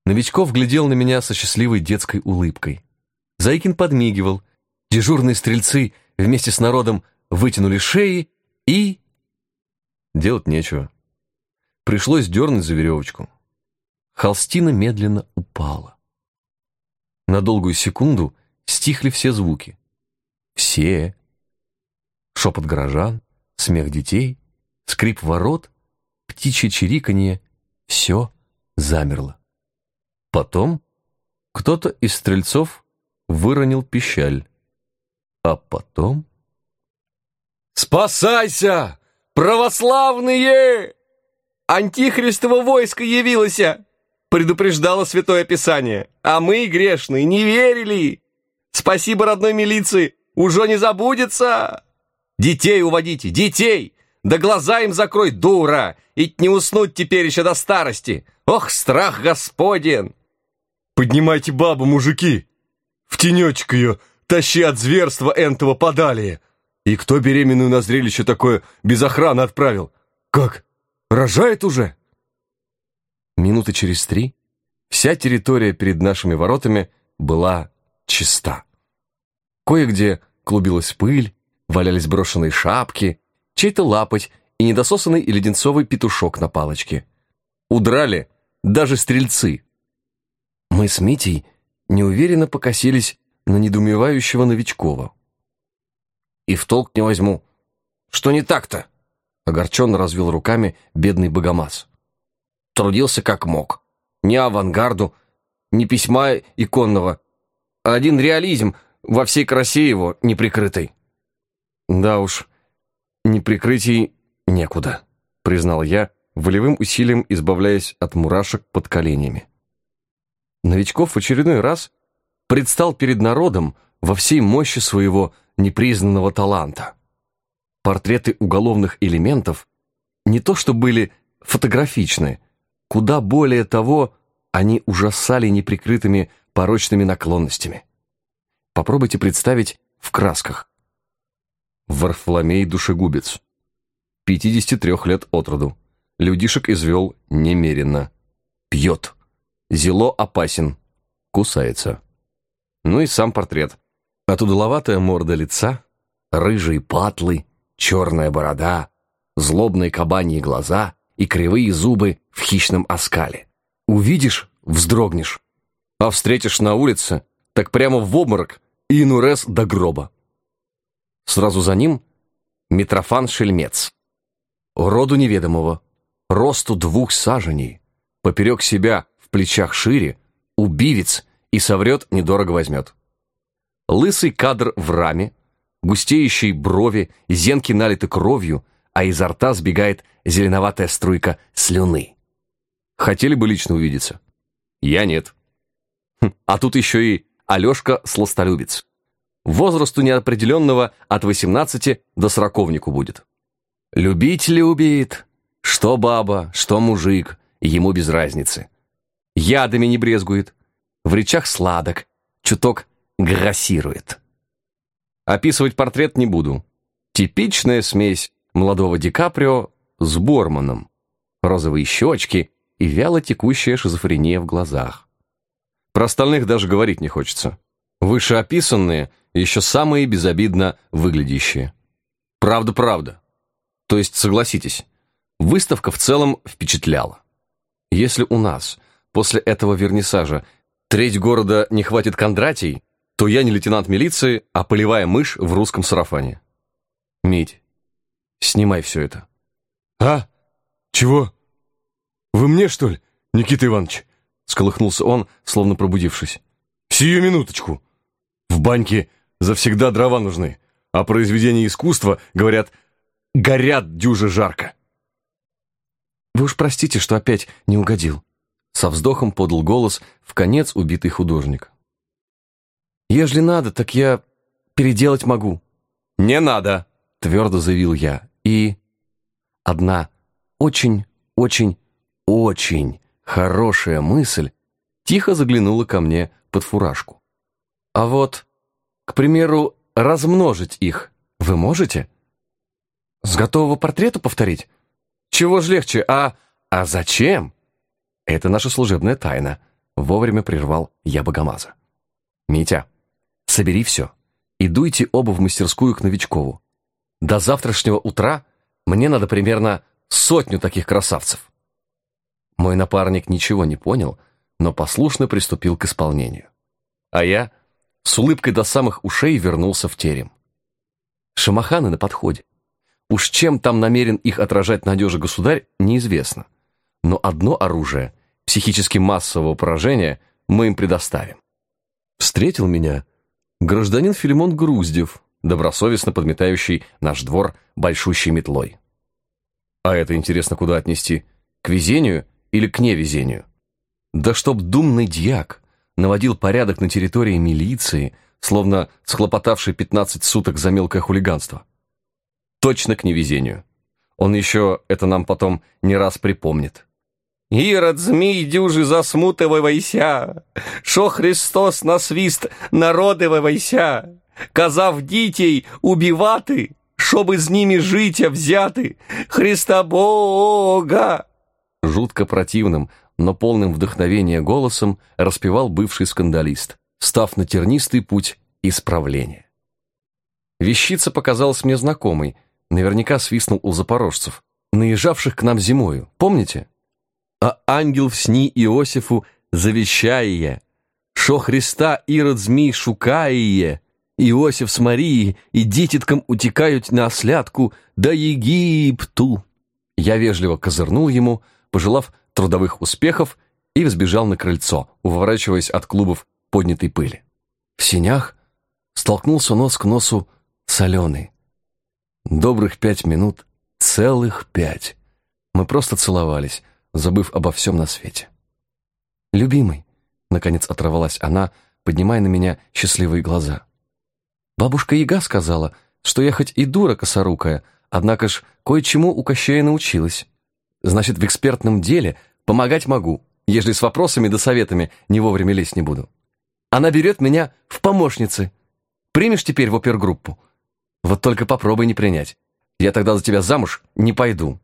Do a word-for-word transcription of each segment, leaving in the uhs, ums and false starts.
Новичков глядел на меня со счастливой детской улыбкой. Заикин подмигивал. Дежурные стрельцы вместе с народом вытянули шеи и... Делать нечего. Пришлось дернуть за веревочку. Холстина медленно упала. На долгую секунду стихли все звуки. Все. Шепот горожан, смех детей, скрип ворот, птичье чириканье. Все замерло. Потом кто-то из стрельцов выронил пищаль. А потом... «Спасайся, православные! Антихристово войско явилось!» Предупреждало Святое Писание. А мы, грешные, не верили. Спасибо родной милиции, уже не забудется. Детей уводите, детей! Да глаза им закрой, дура! И не уснуть теперь еще до старости. Ох, страх Господен! Поднимайте бабу, мужики! В тенечек ее тащи от зверства энтого подалее. И кто беременную на зрелище такое без охраны отправил? Как, рожает уже? Минуты через три вся территория перед нашими воротами была чиста. Кое-где клубилась пыль, валялись брошенные шапки, чей-то лапоть и недососанный леденцовый петушок на палочке. Удрали даже стрельцы. Мы с Митей неуверенно покосились на недоумевающего Новичкова. «И в толк не возьму. Что не так-то?» Огорченно развел руками бедный богомаз. Трудился как мог. Ни авангарду, ни письма иконного. Один реализм во всей красе его неприкрытой. «Да уж, неприкрытий некуда», признал я, волевым усилием избавляясь от мурашек под коленями. Новичков в очередной раз предстал перед народом во всей мощи своего непризнанного таланта. Портреты уголовных элементов не то что были фотографичны, куда более того, они ужасали неприкрытыми порочными наклонностями. Попробуйте представить в красках. Варфоломей Душегубец. пятьдесят три лет от роду. Людишек извел немерено. Пьет. Зело опасен. Кусается. Ну и сам портрет. Отудаловатая морда лица, рыжие патлы, черная борода, злобные кабаньи глаза и кривые зубы в хищном оскале. Увидишь — вздрогнешь, а встретишь на улице, так прямо в обморок и инурез до гроба. Сразу за ним Митрофан Шельмец. Роду неведомого, росту двух саженей, поперек себя в плечах шире, убивец и соврет, недорого возьмет. Лысый кадр в раме, густеющие брови, зенки налиты кровью, а изо рта сбегает зеленоватая струйка слюны. Хотели бы лично увидеться? Я нет. Хм, а тут еще и Алешка сластолюбец. Возрасту неопределенного от восемнадцати до сороковнику будет. Любить любит, что баба, что мужик, ему без разницы. Ядами не брезгует, в речах сладок, чуток грассирует. Описывать портрет не буду. Типичная смесь молодого Ди Каприо с Борманом. Розовые щечки и вяло текущая шизофрения в глазах. Про остальных даже говорить не хочется. Вышеописанные еще самые безобидно выглядящие. Правда-правда. То есть, согласитесь, выставка в целом впечатляла. Если у нас после этого вернисажа треть города не хватит Кондратий, то я не лейтенант милиции, а полевая мышь в русском сарафане. Мить, снимай все это. А? Чего? Вы мне, что ли, Никита Иванович? Сколыхнулся он, словно пробудившись. Сию минуточку. В баньке завсегда дрова нужны, а произведения искусства, говорят, горят дюже жарко. Вы уж простите, что опять не угодил. Со вздохом подал голос вконец убитый художник. Ежели надо, так я переделать могу. Не надо, твердо заявил я. И одна очень, очень, очень хорошая мысль тихо заглянула ко мне под фуражку. А вот, к примеру, размножить их вы можете? С готового портрета повторить? Чего ж легче, а... А зачем? Это наша служебная тайна. Вовремя прервал я Богомаза. «Митя, собери все и дуйте оба в мастерскую к Новичкову. До завтрашнего утра мне надо примерно сотню таких красавцев». Мой напарник ничего не понял, но послушно приступил к исполнению. А я с улыбкой до самых ушей вернулся в терем. Шамаханы на подходе. Уж чем там намерен их отражать надежа государь, неизвестно. Но одно оружие, психически массового поражения, мы им предоставим. Встретил меня гражданин Филимон Груздев, добросовестно подметающий наш двор большущей метлой. А это интересно куда отнести? К везению или к невезению? Да чтоб думный дьяк наводил порядок на территории милиции, словно схлопотавший пятнадцать суток за мелкое хулиганство. Точно к невезению. Он еще это нам потом не раз припомнит. «Ирод змей дюжи засмутывайся, шо Христос на свист народивайся, казав дітей убивати, чтобы з ними життя взяти, Христа Бога!» Жутко противным, но полным вдохновения голосом распевал бывший скандалист, став на тернистый путь исправления. Вещица показалась мне знакомой, наверняка свистнул у запорожцев, наезжавших к нам зимою, помните? «А ангел в сні Иосифу завещає, шо Христа Ирод змій шукає, Иосиф с Марией и дитятком утекают на ослядку до Египту». Я вежливо козырнул ему, пожелав трудовых успехов, и взбежал на крыльцо, уворачиваясь от клубов поднятой пыли. В сенях столкнулся нос к носу с Аленой. Добрых пять минут, целых пять. Мы просто целовались, забыв обо всем на свете. «Любимый», — наконец оторвалась она, поднимая на меня счастливые глаза. «Бабушка Яга сказала, что я хоть и дура косорукая, однако ж кое-чему у Кощея научилась. Значит, в экспертном деле помогать могу, ежели с вопросами да советами не вовремя лезть не буду. Она берет меня в помощницы. Примешь теперь в опергруппу? Вот только попробуй не принять. Я тогда за тебя замуж не пойду».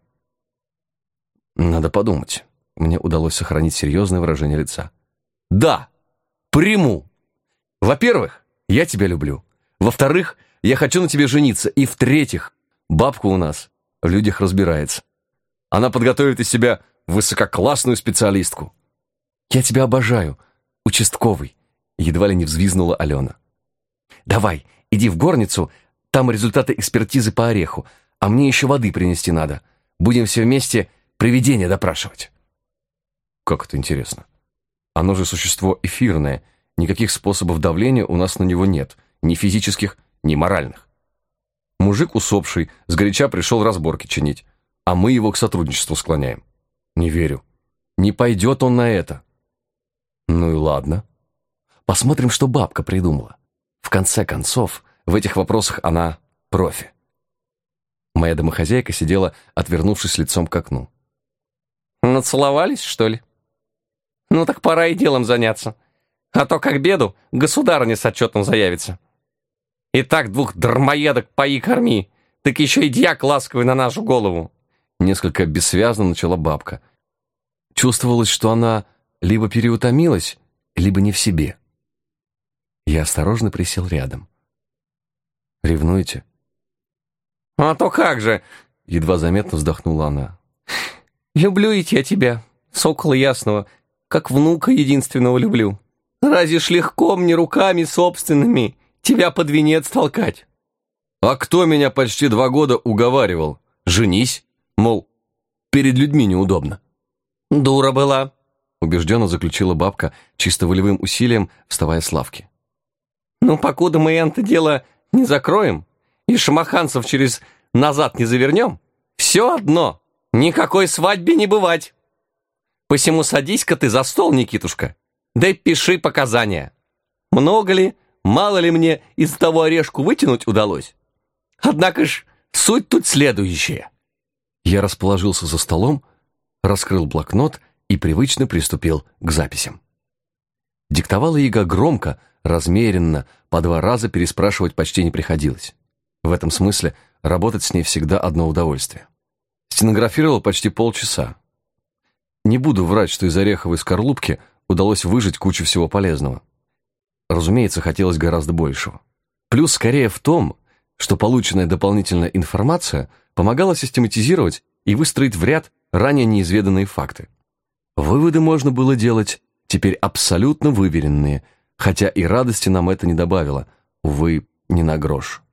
Надо подумать. Мне удалось сохранить серьезное выражение лица. «Да, приму. Во-первых, я тебя люблю. Во-вторых, я хочу на тебе жениться. И в-третьих, бабка у нас в людях разбирается. Она подготовит из себя высококлассную специалистку». «Я тебя обожаю, участковый», — едва ли не взвизгнула Алена. «Давай, иди в горницу, там результаты экспертизы по ореху, а мне еще воды принести надо. Будем все вместе привидения допрашивать». Как это интересно. Оно же существо эфирное, никаких способов давления у нас на него нет, ни физических, ни моральных. Мужик усопший, сгоряча пришел разборки чинить, а мы его к сотрудничеству склоняем. Не верю. Не пойдет он на это. Ну и ладно. Посмотрим, что бабка придумала. В конце концов, в этих вопросах она профи. Моя домохозяйка сидела, отвернувшись лицом к окну. «Нацеловались, что ли? Ну так пора и делом заняться. А то, как беду, государыня с отчетом заявится. И так двух дармоедок пои корми, так еще и дьяк ласковый на нашу голову». Несколько бессвязно начала бабка. Чувствовалось, что она либо переутомилась, либо не в себе. Я осторожно присел рядом. «Ревнуете?» «А то как же!» — едва заметно вздохнула она. «Люблю ведь я тебя, сокола ясного, как внука единственного люблю. Разве ж легко мне руками собственными тебя под венец толкать?» «А кто меня почти два года уговаривал? Женись, мол, перед людьми неудобно». «Дура была», — убежденно заключила бабка, чисто волевым усилием вставая с лавки. «Ну, покуда мы это дело не закроем и шамаханцев через назад не завернем, все одно, никакой свадьбе не бывать. Посему садись-ка ты за стол, Никитушка, да и пиши показания. Много ли, мало ли мне из того орешку вытянуть удалось? Однако ж суть тут следующая». Я расположился за столом, раскрыл блокнот и привычно приступил к записям. Диктовала Яга громко, размеренно, по два раза переспрашивать почти не приходилось. В этом смысле работать с ней всегда одно удовольствие. Стенографировала почти полчаса. Не буду врать, что из ореховой скорлупки удалось выжать кучу всего полезного. Разумеется, хотелось гораздо большего. Плюс скорее в том, что полученная дополнительная информация помогала систематизировать и выстроить в ряд ранее неизведанные факты. Выводы можно было делать теперь абсолютно выверенные, хотя и радости нам это не добавило, увы, ни на грош.